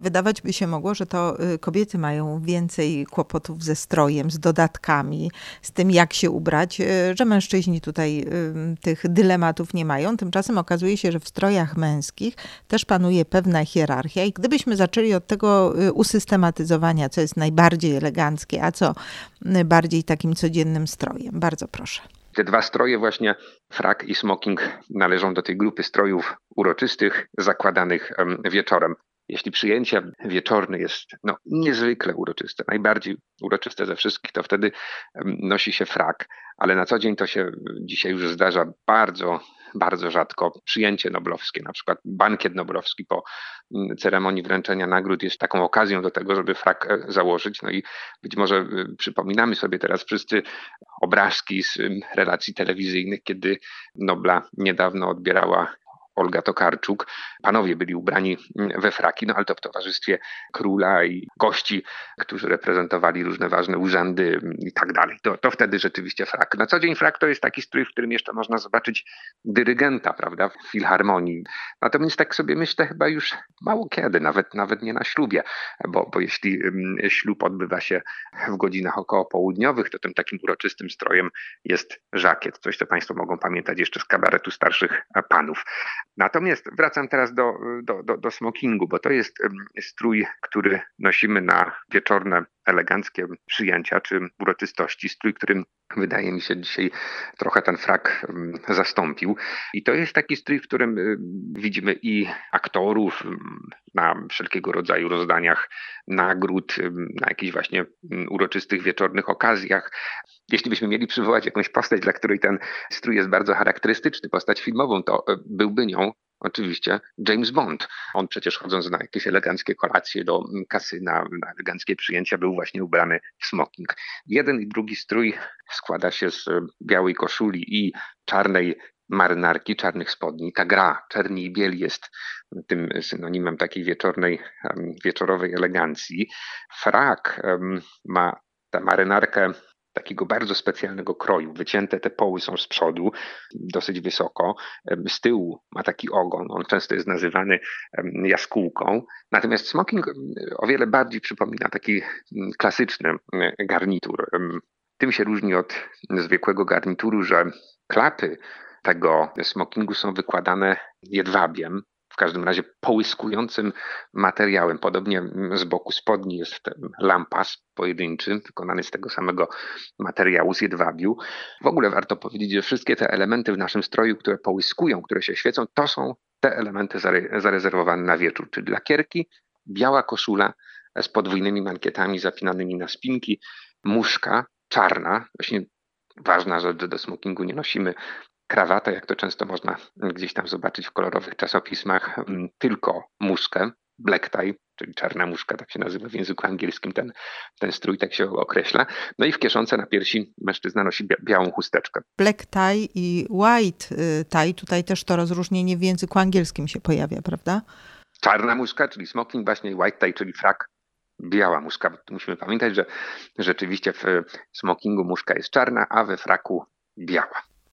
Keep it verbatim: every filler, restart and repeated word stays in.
wydawać by się mogło, że to kobiety mają więcej kłopotów ze strojem, z dodatkami, z tym jak się ubrać, że mężczyźni tutaj tych dylematów nie mają. Tymczasem okazuje się, że w strojach męskich też panuje pewna hierarchia i gdybyśmy zaczęli od tego usystematyzowania, co jest najbardziej eleganckie, a co bardziej takim codziennym strojem. Bardzo proszę. Te dwa stroje właśnie, frak i smoking, należą do tej grupy strojów uroczystych, zakładanych wieczorem. Jeśli przyjęcie wieczorne jest no, niezwykle uroczyste, najbardziej uroczyste ze wszystkich, to wtedy nosi się frak, ale na co dzień to się dzisiaj już zdarza bardzo, bardzo rzadko. Przyjęcie noblowskie, na przykład bankiet noblowski po ceremonii wręczenia nagród jest taką okazją do tego, żeby frak założyć. No i być może przypominamy sobie teraz wszyscy obrazki z relacji telewizyjnych, kiedy Nobla niedawno odbierała Olga Tokarczuk. Panowie byli ubrani we fraki, no ale to w towarzystwie króla i gości, którzy reprezentowali różne ważne urzędy i tak dalej. To, to wtedy rzeczywiście frak. Na co dzień frak to jest taki strój, w którym jeszcze można zobaczyć dyrygenta, prawda, w filharmonii. Natomiast tak sobie myślę chyba już mało kiedy, nawet, nawet nie na ślubie, bo, bo jeśli ślub odbywa się w godzinach około południowych, to tym takim uroczystym strojem jest żakiet. Coś, co Państwo mogą pamiętać jeszcze z kabaretu starszych panów. Natomiast wracam teraz do, do, do, do smokingu, bo to jest strój, który nosimy na wieczorne, eleganckie przyjęcia czy uroczystości. Strój, którym wydaje mi się dzisiaj trochę ten frak zastąpił. I to jest taki strój, w którym widzimy i aktorów na wszelkiego rodzaju rozdaniach nagród, na jakichś właśnie uroczystych, wieczornych okazjach. Jeśli byśmy mieli przywołać jakąś postać, dla której ten strój jest bardzo charakterystyczny, postać filmową, to byłby nią oczywiście James Bond. On przecież chodząc na jakieś eleganckie kolacje do kasyna, na eleganckie przyjęcia, był właśnie ubrany w smoking. Jeden i drugi strój składa się z białej koszuli i czarnej marynarki, czarnych spodni. Ta gra czerni i bieli jest tym synonimem takiej wieczornej, wieczorowej elegancji. Frak ma tę marynarkę takiego bardzo specjalnego kroju. Wycięte te poły są z przodu, dosyć wysoko. Z tyłu ma taki ogon. On często jest nazywany jaskółką. Natomiast smoking o wiele bardziej przypomina taki klasyczny garnitur. Tym się różni od zwykłego garnituru, że klapy tego smokingu są wykładane jedwabiem, w każdym razie połyskującym materiałem. Podobnie z boku spodni jest lampas pojedynczy, wykonany z tego samego materiału, z jedwabiu. W ogóle warto powiedzieć, że wszystkie te elementy w naszym stroju, które połyskują, które się świecą, to są te elementy zare- zarezerwowane na wieczór, czyli lakierki, biała koszula z podwójnymi mankietami zapinanymi na spinki, muszka czarna, właśnie ważna rzecz, że do smokingu nie nosimy krawatę, jak to często można gdzieś tam zobaczyć w kolorowych czasopismach, tylko muszkę, black tie, czyli czarna muszka, tak się nazywa w języku angielskim, ten, ten strój tak się określa. No i w kieszonce na piersi mężczyzna nosi bia- białą chusteczkę. Black tie i white tie, tutaj też to rozróżnienie w języku angielskim się pojawia, prawda? Czarna muszka, czyli smoking, właśnie white tie, czyli frak, biała muszka. Musimy pamiętać, że rzeczywiście w smokingu muszka jest czarna, a we fraku biała.